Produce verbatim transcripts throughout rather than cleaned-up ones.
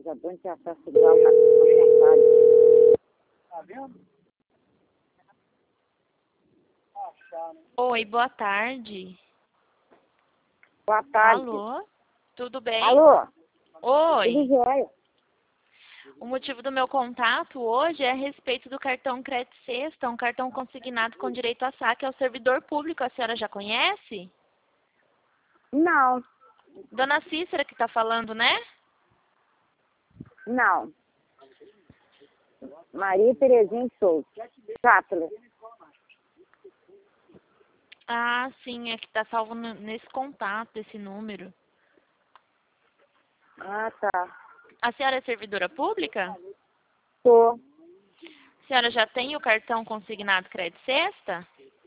já dou de acesso igual na porcentagem. Tá vendo? Oi, boa tarde. Boa tarde. Alô? Tudo bem? Alô? Oi. Tudo jóia? O motivo do meu contato hoje é a respeito do cartão Crédito Sexta, um cartão consignado com direito a saque ao servidor público. A senhora já conhece? Não, Dona Cícera que está falando, né? não. Maria Terezinha de Souza. Sáttila. Ah, sim, é que está salvo no- nesse contato, esse número. Ah, tá. A senhora é servidora pública? Tô. A senhora já tem o cartão consignado Crédito Sexta?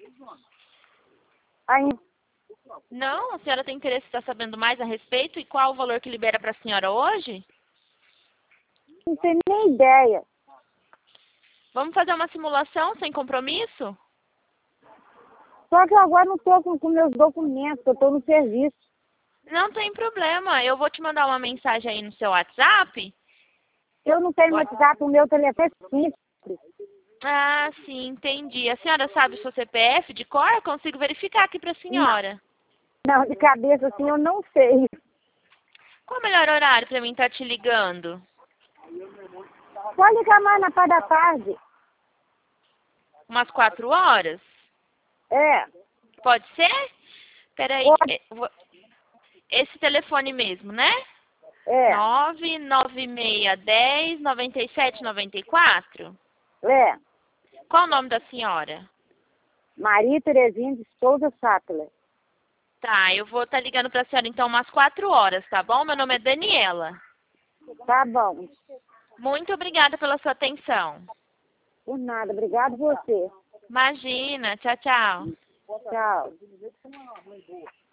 Aí, Não? A senhora tem interesse em estar sabendo mais a respeito? E qual o valor que libera para a senhora hoje? não tenho nem ideia. Vamos fazer uma simulação sem compromisso? Só que eu agora não tô com, com meus documentos, eu tô no serviço. Não tem problema. Eu vou te mandar uma mensagem aí no seu WhatsApp. Eu não tenho Pode. WhatsApp, o meu telefone é simples. Ah, sim, entendi. A senhora sabe o seu C P F de cor? Eu consigo verificar aqui para a senhora. Não, de cabeça assim eu não sei. Qual o melhor horário para mim estar te ligando? Pode ligar mais na parte da tarde. Umas quatro horas? É, Pode ser? Peraí. Pode. eh, vou- Esse telefone mesmo, né? é, nove nove seis um zero nove sete nove quatro. é. Qual o nome da senhora? Maria Terezinha de Souza Sáttila. Tá, eu vou estar ligando para a senhora então umas quatro horas, tá bom? Meu nome é Daniela. Tá bom. Muito obrigada pela sua atenção. Por nada, obrigado você. Imagina, tchau, tchau. Tchau.